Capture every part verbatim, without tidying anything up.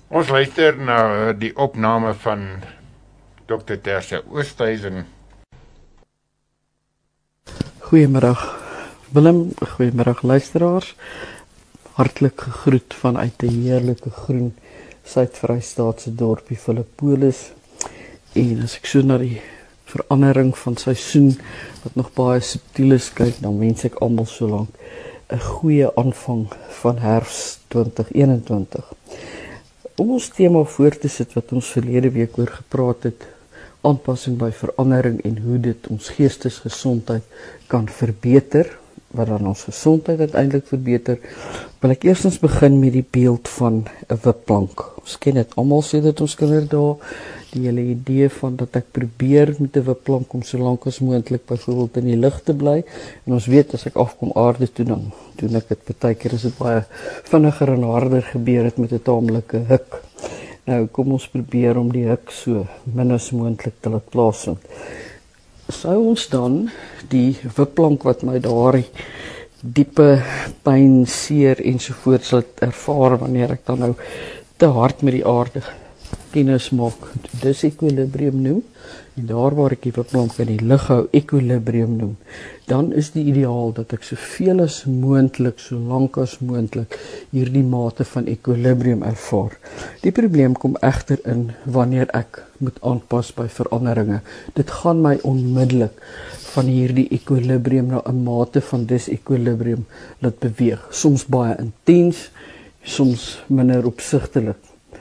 Ons luister na die opname van dokter Terse Oosthuizen. Goeiemiddag Willem, goeiemiddag luisteraars. Hartlik gegroet vanuit die heerlike groen Suid-Vrystaatse dorpie Philippolis. En as ek so na die verandering van seisoen, wat nog baie subtiel is, kyk, dan wens ek almal so lank 'n goeie aanvang van herfs twintig eenentwintig. Om ons tema voor te sit wat ons verlede week oor gepraat het, aanpassing by verandering en hoe dit ons geestesgesondheid kan verbeter, wat dan ons gesondheid uiteindelik verbeter, wil ek eerstens begin met die beeld van 'n wipplank. Ons ken dit almal sedert ons kinderdae, die hele idee van dat ek probeer met 'n wipplank om so lank as moontlik byvoorbeeld in die lug te bly, en ons weet as ek afkom aarde toe, dan doen ek dit baie keer is dit baie vinniger en harder gebeur het met 'n taamlike huk. Nou kom ons probeer om die huk so min as moontlik te laat plaasvind. Sou ons dan die wipplank wat my daardie diepe pyn, seer ensovoorts laat ervaar wanneer ek dan nou te hard met die aarde kennis maak, disequilibrium noem, en daar waar ek die wipplank in die lug hou, equilibrium noem, dan is die ideaal dat ek soveel as moontlik, so lank as moontlik, hierdie mate van equilibrium ervaar. Die probleem kom egter in wanneer ek moet aanpas by veranderinge. Dit gaan my onmiddellik van hierdie equilibrium na 'n mate van disequilibrium laat beweeg. Soms baie intens, soms minder opsigtelik.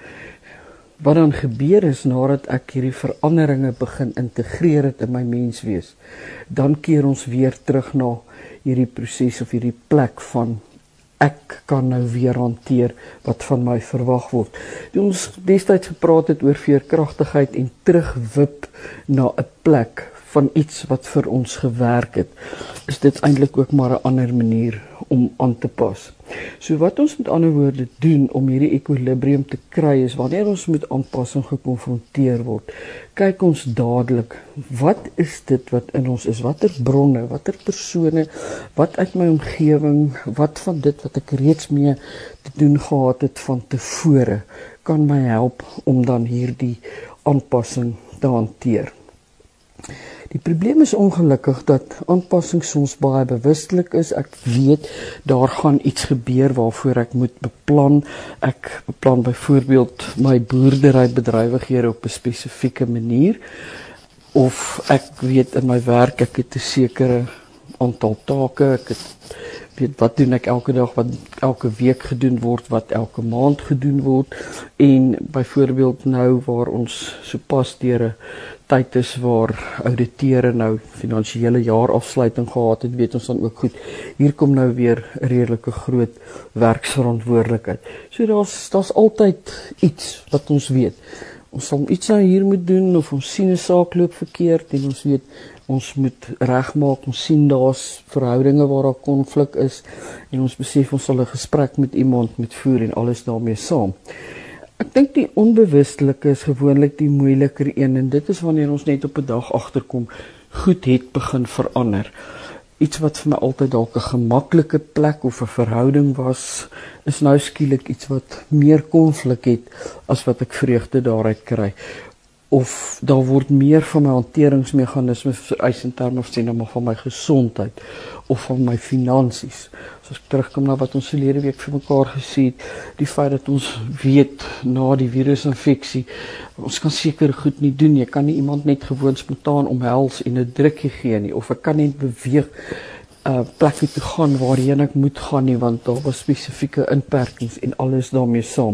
Wat dan gebeur is, nadat ek hierdie veranderinge begin integreer het in my menswees, dan keer ons weer terug na hierdie proses of hierdie plek van ek kan nou weer hanteer wat van my verwag word. Toe ons destyds gepraat het oor veerkragtigheid en terugwip na 'n plek van iets wat vir ons gewerk het, is dit eintlik ook maar 'n ander manier om aan te pas. So wat ons met ander woorde doen om hierdie equilibrium te kry is, wanneer ons met aanpassing gekonfronteer word, kyk ons dadelik, wat is dit wat in ons is, watter bronne, watter persone, wat uit my omgewing, wat van dit wat ek reeds mee te doen gehad het van tevore, kan my help om dan hierdie aanpassing te hanteer. Die probleem is ongelukkig dat aanpassing soms baie bewustelik is. Ek weet, daar gaan iets gebeur waarvoor ek moet beplan. Ek beplan byvoorbeeld my boerderybedrywighede op 'n spesifieke manier. Of ek weet in my werk, ek het 'n sekere aantal take, ek het, weet wat doen ek elke dag, wat elke week gedoen word, wat elke maand gedoen word. En byvoorbeeld nou waar ons sopas deur 'n tyd is waar ouditeure nou finansiële jaarafsluiting gehad het, weet ons dan ook goed, hier kom nou weer 'n redelike groot werksverantwoordelikheid. So daar's daar's altyd iets wat ons weet. Ons sal iets nou hier moet doen, of ons sien 'n saak loop verkeerd, en ons weet, ons moet regmaak, ons sien daar's verhoudinge waar daar konflik is, en ons besef ons sal 'n gesprek met iemand moet voer en alles daarmee saam. Ek dink die onbewustelike is gewoonlik die moeiliker een, en dit is wanneer ons net op 'n dag agterkom, goed het begin verander. Iets wat vir my altyd dalk 'n gemaklike plek of 'n verhouding was, is nou skielik iets wat meer konflik het as wat ek vreugde daaruit kry. Of daar word meer van my hanteringsmeganismes vereis in terme of sê nou maar van my gesondheid of van my finansies. So as ek terugkom na wat ons verlede week vir mekaar gesê het, die feit dat ons weet na die virusinfeksie, ons kan seker goed nie doen, jy kan nie iemand net gewoon spontaan omhels en 'n drukkie gee nie, of ek kan net beweeg uh, plekke toe gaan waarheen ek moet gaan nie, want daar was spesifieke inperkings en alles daarmee saam.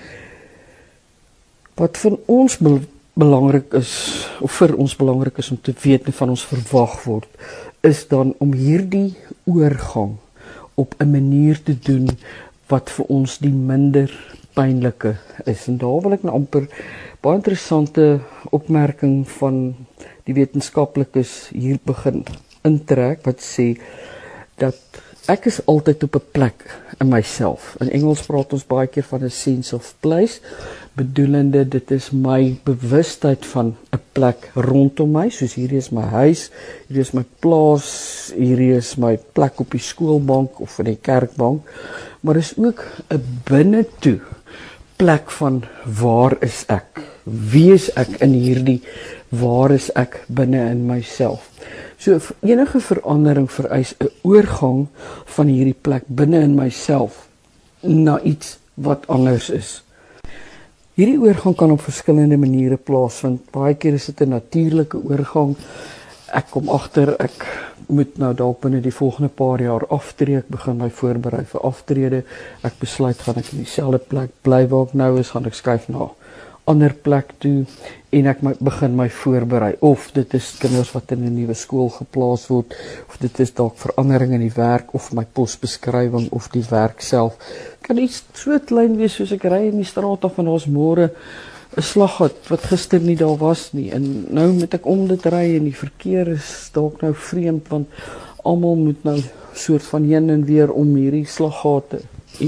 Wat van ons be belangrik is, of vir ons belangrik is om te weet en van ons verwag word, is dan om hierdie oorgang op 'n manier te doen wat vir ons die minder pynlike is. En daar wil ek nou amper baie interessante opmerking van die wetenskaplikes hier begin intrek, wat sê dat ek is altyd op 'n plek in myself. In Engels praat ons baie keer van 'n sense of place, bedoelende dit is my bewustheid van 'n plek rondom my, soos hierdie is my huis, hierdie is my plaas, hierdie is my plek op die skoolbank of in die kerkbank, maar is ook 'n binnetoe plek van waar is ek? Wie is ek in hierdie waar is ek binne in myself? So enige verandering vereis 'n oorgang van hierdie plek binne in myself na iets wat anders is. Hierdie oorgang kan op verskillende maniere plaasvind. Baie keer is dit 'n natuurlike oorgang. Ek kom agter ek moet nou dalk binne die volgende paar jaar aftree. Ek begin my voorberei vir aftrede. Ek besluit gaan ek in dieselfde plek bly waar ek nou is, gaan ek skuif na 'n ander plek toe en ek my, begin my voorberei. Of dit is kinders wat in 'n nuwe skool geplaas word, of dit is dalk verandering in die werk of my posbeskrywing of die werk self. Kan iets so klein wees soos ek ry in die straat af en daar's môre 'n slaggat wat gister nie daar was nie en nou moet ek om dit ry en die verkeer is dalk nou vreemd want almal moet nou soort van heen en weer om hierdie slaggate.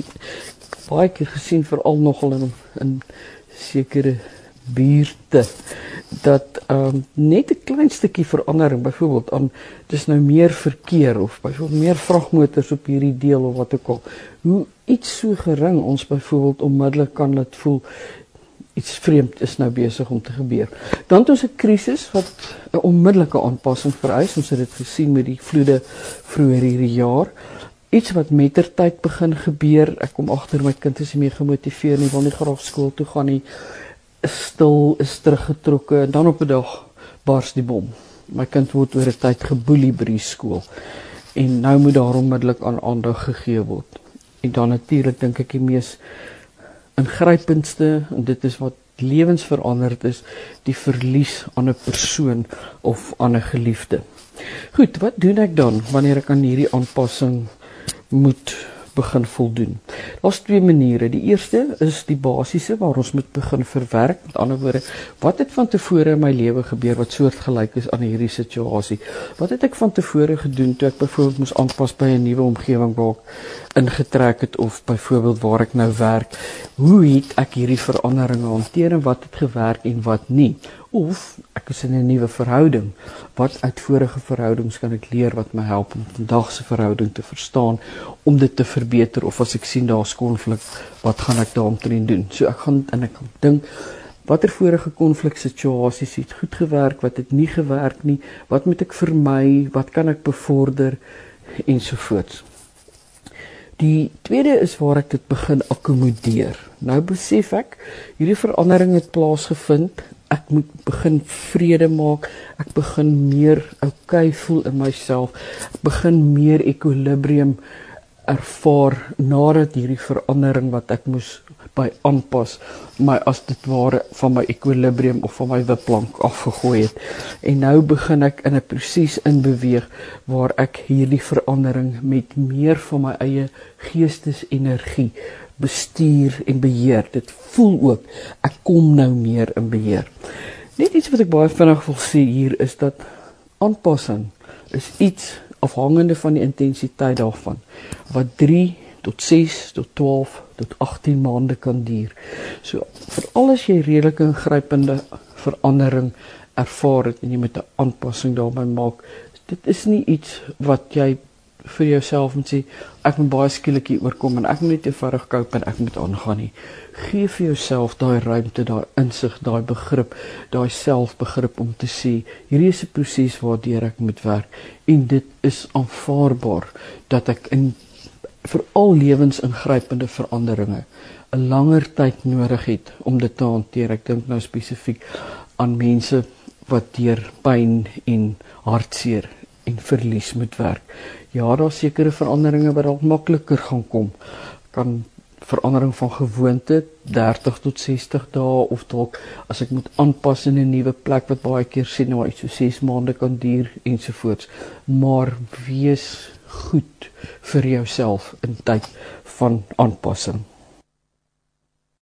Baie keer gesien veral nogal in in sekere buurte dat um, net 'n klein stukkie verandering, byvoorbeeld aan dis nou meer verkeer of byvoorbeeld meer vragmotors op hierdie deel of wat ook al. Hoe iets so gering ons byvoorbeeld onmiddellik kan laat voel iets vreemd is nou besig om te gebeur. Dan het ons 'n krisis wat 'n onmiddellike aanpassing vereis. Ons het dit gesien met die vloede vroeër hierdie jaar. Iets wat mettertyd begin gebeur. Ek kom agter my kind is nie meer gemotiveer nie, wil nie graag skool toe gaan nie. Is stil, is teruggetrokke en dan op 'n dag bars die bom. My kind word oor 'n tyd geboelie by die skool. En nou moet daar onmiddellik aan aandag gegee word. En dan natuurlik dink ek die mees ingrypendste, en dit is wat lewensveranderd is, die verlies aan 'n persoon of aan 'n geliefde. Goed, wat doen ek dan wanneer ek aan hierdie aanpassing moet begin voldoen? Daar's twee maniere. Die eerste is die basiese waar ons moet begin verwerk. Met ander woorde, wat het van tevore in my lewe gebeur wat soortgelyk is aan hierdie situasie? Wat het ek van tevore gedoen toe ek byvoorbeeld moes aanpas by 'n nuwe omgewing waar ek ingetrek het of byvoorbeeld waar ek nou werk? Hoe het ek hierdie veranderinge hanteer en wat het gewerk en wat nie? Of ek is in 'n nuwe verhouding. Wat uit vorige verhoudings kan ek leer wat my help om vandag se verhouding te verstaan, om dit te verbeter, of as ek sien daar's konflik, wat gaan ek daaromtrent doen? So ek gaan en ek gaan dink, watter vorige konfliksituasies het goed gewerk, wat het nie gewerk nie, wat moet ek vermy, wat kan ek bevorder, ensovoorts. Die tweede is waar ek dit begin akkommodeer. Nou besef ek, hierdie verandering het plaasgevind, ek moet begin vrede maak, ek begin meer oukei voel in myself, ek begin meer ekwilibrium ervaar nadat hierdie verandering wat ek moes by aanpas, my as dit ware van my ekwilibrium of van my wipplank afgegooi het. En nou begin ek in 'n proses inbeweeg waar ek hierdie verandering met meer van my eie geestesenergie bestuur en beheer. Dit voel ook, ek kom nou meer in beheer. Net iets wat ek baie vinnig wil sê hier is dat aanpassing is iets afhangende van die intensiteit daarvan, wat drie tot ses tot twaalf tot agttien maande kan duur. So veral as jy redelike ingrypende verandering ervaar het en jy met 'n aanpassing daarby maak, dit is nie iets wat jy vir jouself moet sê, ek moet baie skielik hier oorkom en ek moet net eenvoudig cope en ek moet aangaan nie. Geef vir jouself daai ruimte, daai insig, daai begrip, daai selfbegrip om te sê, hierdie is 'n proses waardeur ek moet werk en dit is aanvaarbaar dat ek in veral lewensingrypende veranderinge 'n langer tyd nodig het om dit te hanteer. Ek dink nou spesifiek aan mense wat deur pyn en hartseer en verlies moet werk. Ja, daar sekere veranderinge wat dalk makliker gaan kom. Kan verandering van gewoonte dertig tot sestig dae of dalk as ek moet aanpas in 'n nuwe plek wat baie keer sien nou iets so ses maande kan duur ensovoorts. Maar wees goed vir jouself in tyd van aanpassing.